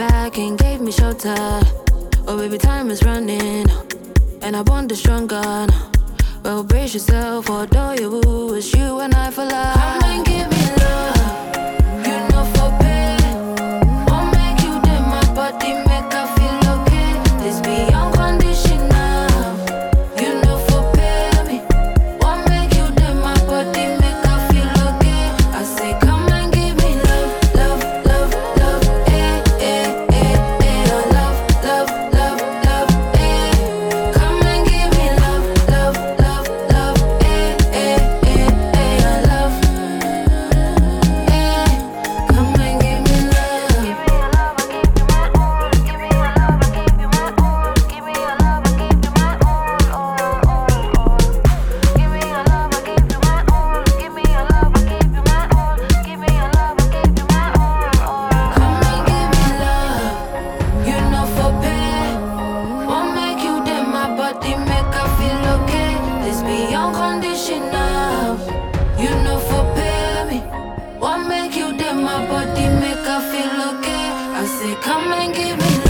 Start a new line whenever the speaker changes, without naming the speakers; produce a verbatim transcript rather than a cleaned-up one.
back and gave me shelter. Oh baby, time is running and I want the stronger. Well, brace yourself, although you woo, it's you and I for life. Come and give me love, you know for pay. I'll make you do my body, make her feel okay. This be unconditional, you know for pay me. I'll make you do my body, make her feel okay. I say come and give me love, love, love, love, eh, eh, eh, eh. Oh, love, love, love, love, eh. Come and give me love, love, love, love, eh, eh, eh, eh. Oh, love, eh. Come and give me love. Give me your love, I give you my all. Give me your love, I give you my all. Give me your love, I give you my all, all, all, all. Give me your love, I give you my all. Give me your love, I give you my all. Give me your love, I give you my all, all. Come and give me love, you know for pay. Won't make you dim my body, make her feel okay. This be unconditional, you know for pay me. Won't make you dim my body, make her feel okay. I say come and give me